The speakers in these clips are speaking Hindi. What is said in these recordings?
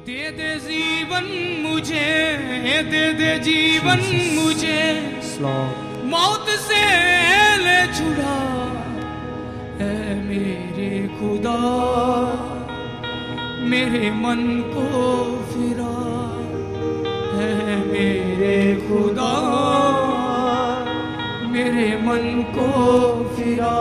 दे दे जीवन मुझे, दे दे जीवन मुझे, मौत से ले छुड़ा ऐ मेरे खुदा, मेरे मन को फिरा है मेरे खुदा, मेरे मन को फिरा।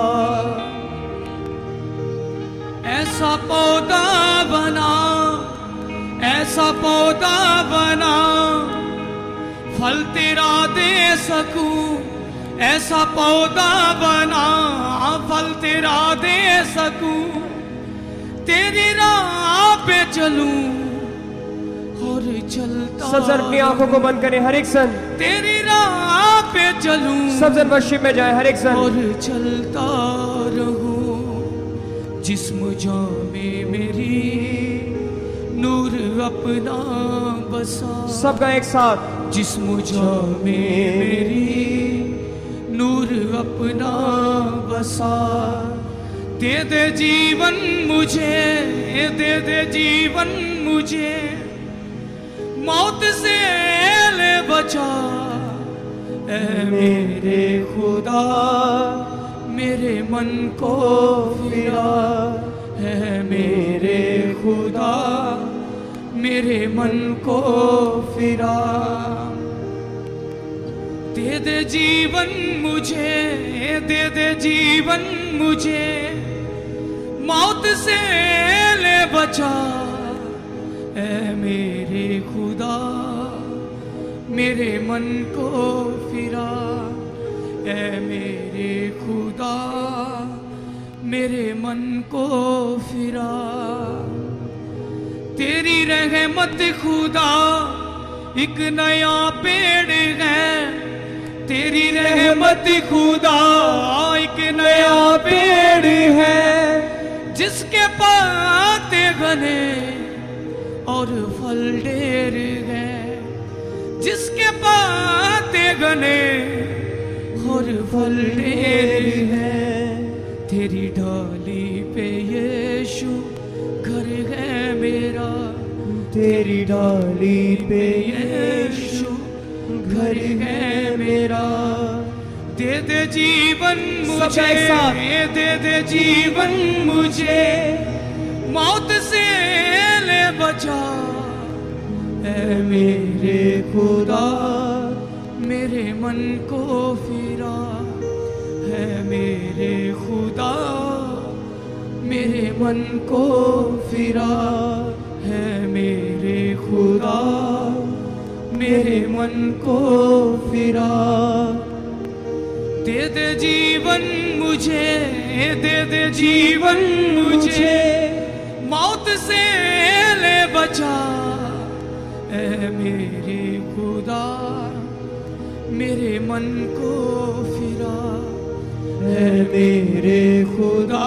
ऐसा पौधा बना, ऐसा पौधा बना, फल तेरा दे सकूं, ऐसा पौधा बना, फल तेरा दे सकूं, तेरी राह पे चलूं और चलता। सब जन अपनी आंखों को बंद करें, हर एक सन तेरी राह पे चलूं, सब जन वर्शिप में जाए, हर एक सन और चलता रहूं। जिस्म जामे मेरी नूर अपना बसा, सबका एक साथ। जिस्म जामे मेरी नूर अपना बसा, दे दे जीवन मुझे, दे दे जीवन मुझे, मौत से ले बचा ऐ मेरे खुदा, मेरे मन को फिरा है मेरे खुदा, मेरे मन को फिरा। दे दे जीवन मुझे, दे दे जीवन मुझे, मौत से ले बचा ऐ मेरे खुदा, मेरे मन को फिरा ऐ मेरे खुदा, मेरे मन को फिरा। तेरी रहमत खुदा एक नया पेड़ है, तेरी रहमत खुदा एक नया पेड़ है, जिसके पत्ते घने और फल ढेर है, जिसके पत्ते घने और फल ढेर है। तेरी डाली पे यीशु घर है मेरा, तेरी डाली पे यीशु घर है मेरा। दे दे जीवन मुझे, दे दे जीवन मुझे, मौत से ले बचा ऐ मेरे खुदा, मेरे मन को फिरा है मेरे खुदा, मेरे मन को फिरा है मेरे खुदा, मेरे मन को फिरा। दे दे जीवन मुझे, दे दे जीवन मुझे, मौत से ले बचा ऐ मेरे खुदा, मेरे मन को फिरा ऐ मेरे खुदा,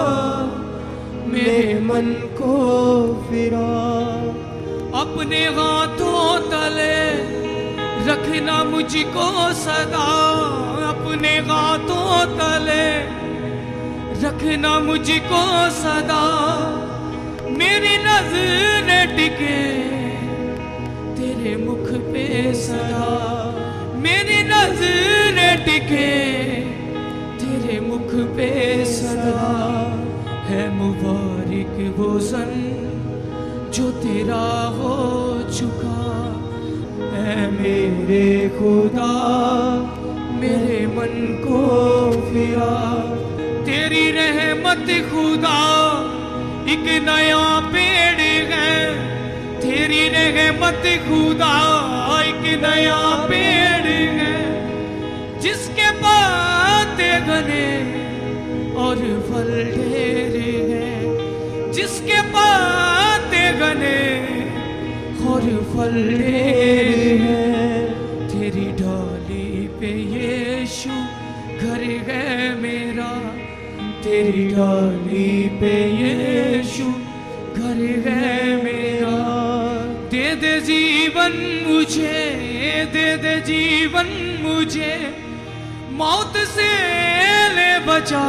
मेरे मन को फिरा। अपने हाथों तले रखना मुझको सदा, अपने हाथों तले रखना मुझको सदा, मेरी नजर टिके तेरे मुख पे सदा, मेरी नजर टिके तेरे मुख पे सदा। है मुबारक वो सन जो तेरा हो चुका है मेरे खुदा, मेरे मन को फिरा। तेरी रहमत खुदा एक नया पेड़ है, तेरी रहमत खुदा एक नया पेड़ है, जिसके पत्ते घने और फल ढेर है, जिसके पत्ते घने और फल ढेर है। तेरी डाली पे यीशु घर है मेरा, तेरी डाली पे यीशु घर है मेरा। दे दे जीवन मुझे, दे दे जीवन मुझे, मौत से ले बचा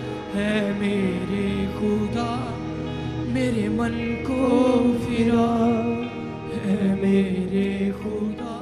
है मेरे खुदा, मेरे मन को फिरा। खुदा